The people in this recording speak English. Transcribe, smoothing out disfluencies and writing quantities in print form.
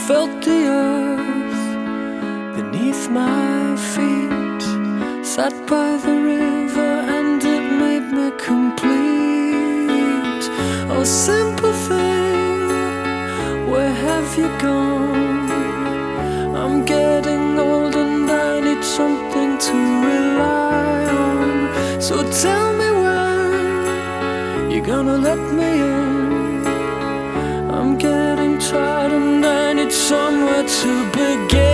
felt the earth beneath my feet, sat by the river and it made me complete. Oh, simple thing, where have you gone? I'm getting old and I need something to rely on. So tell me when you're gonna let me in. I'm getting tired and I need somewhere to begin.